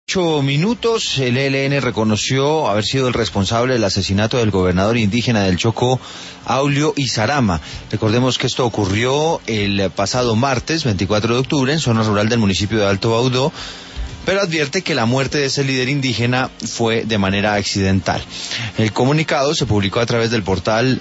8 minutos, el ELN reconoció haber sido el responsable del asesinato del gobernador indígena del Chocó, Aulio Izarama. Recordemos que esto ocurrió el pasado martes, 24 de octubre, en zona rural del municipio de Alto Baudó, pero advierte que la muerte de ese líder indígena fue de manera accidental. El comunicado se publicó a través del portal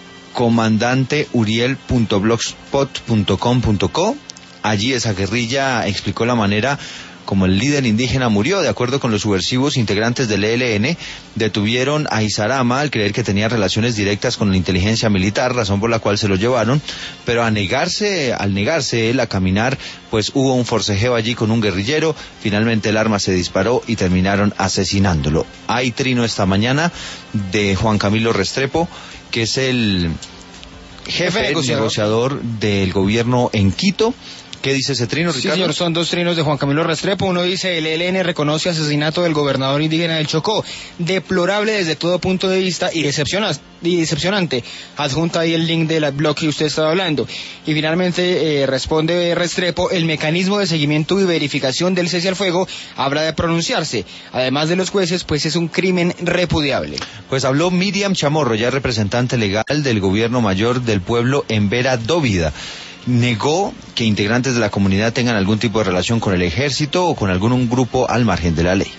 comandanteuriel.blogspot.com.co. Allí esa guerrilla explicó la manera como el líder indígena murió. De acuerdo con los subversivos integrantes del ELN, detuvieron a Izarama al creer que tenía relaciones directas con la inteligencia militar, razón por la cual se lo llevaron, pero al negarse él a caminar, pues hubo un forcejeo allí con un guerrillero, finalmente el arma se disparó y terminaron asesinándolo. Hay trino esta mañana de Juan Camilo Restrepo, que es el jefe negociador del gobierno en Quito. ¿Qué dice ese trino, Ricardo? Sí, señor, son dos trinos de Juan Camilo Restrepo. Uno dice: el ELN reconoce asesinato del gobernador indígena del Chocó, deplorable desde todo punto de vista y decepcionante. Adjunta ahí el link del blog que usted estaba hablando. Y finalmente responde Restrepo: el mecanismo de seguimiento y verificación del cese al fuego habrá de pronunciarse. Además de los jueces, pues es un crimen repudiable. Pues habló Miriam Chamorro, ya representante legal del gobierno mayor del pueblo en Vera Dóvida. Negó que integrantes de la comunidad tengan algún tipo de relación con el ejército o con algún grupo al margen de la ley.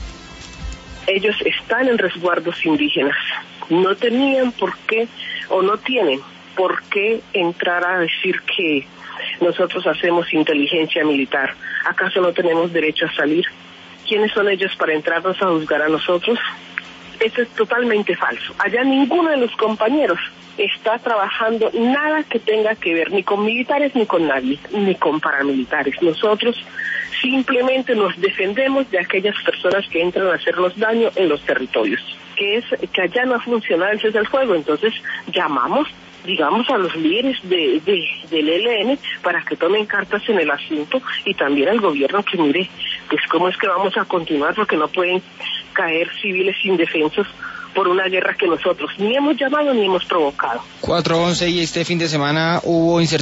Ellos están en resguardos indígenas. No tenían por qué, o no tienen por qué entrar a decir que nosotros hacemos inteligencia militar. ¿Acaso no tenemos derecho a salir? ¿Quiénes son ellos para entrarnos a juzgar a nosotros? Eso es totalmente falso. Allá ninguno de los compañeros está trabajando nada que tenga que ver ni con militares ni con nadie, ni con paramilitares. Nosotros simplemente nos defendemos de aquellas personas que entran a hacernos daño en los territorios, que es que allá no ha funcionado el cese al fuego. Entonces llamamos, digamos, a los líderes del ELN para que tomen cartas en el asunto, y también al gobierno que mire, pues cómo es que vamos a continuar, porque no pueden caer civiles indefensos por una guerra que nosotros ni hemos llamado ni hemos provocado. 4:11 y este fin de semana hubo incertidumbre